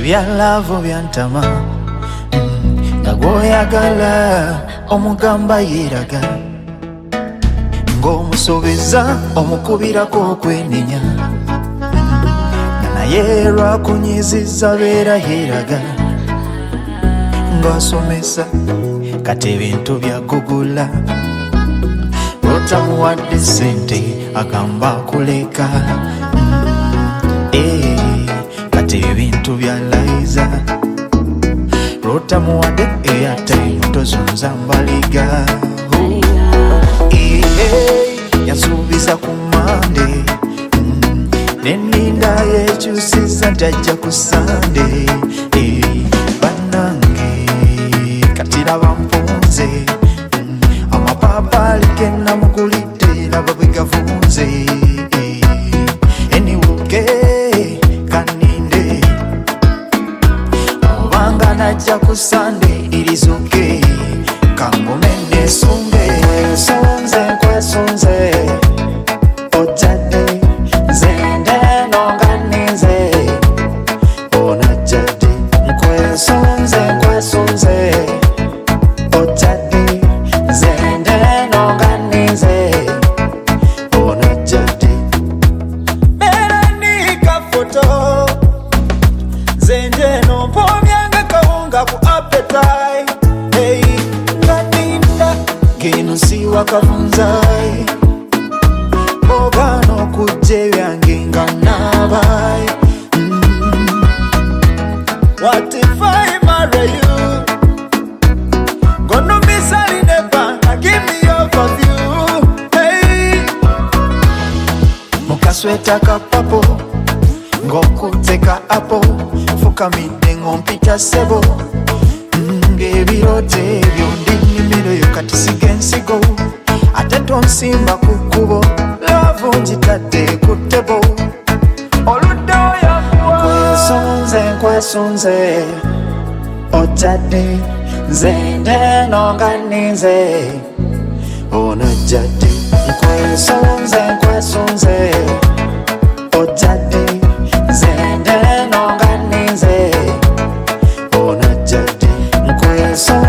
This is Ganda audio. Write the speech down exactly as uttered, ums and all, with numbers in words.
ebyalavu byantama nga gwoyagala omugamba yeeraga ng'omusobeza omukubirako okwenenya nga naye lwakunyizizza beera yeeraga ng'asomesa kati ebintu byagugula lwotamuwadde sente agamba kuleka kati ebintu byalayiza lwotamuwadde eyatayimu tozunza mbaliga yansuubiza ku mande neninda yekyusiza ntajja ku sande bannange kati laba mpunze amapaapaali gennamugulidde laba bwe gavunze eniwuke kaninde obanga najja ku sande irizuke kangume nesunge nsonze nkwesunze otadde nzende nonganize onajjadde nkwesonze nkwesunze otadde nzende nonganize onajjadde meranika foto nzende nompomyanga kawunga ku apetai hey nganinda geno siwa kavunzai ogano kujja ebyange nga nabai mm. What if I marry you? Gonna be selling the bank, give me your view. Hey, mukasweta kapapo ngokuteka apo fukamidde ngompita sebo ng'ebirote ebyo ndi nnimiro yo kati sigensigo ate tonsimba ku kkubo laavu ngitadde ku ttebo oludde oyakuwa nkwesonze nkwesonze otadde nzende nonganize onajjadde nkwesonze nkwesonze otadde nzende nonganize onajjadde nkweso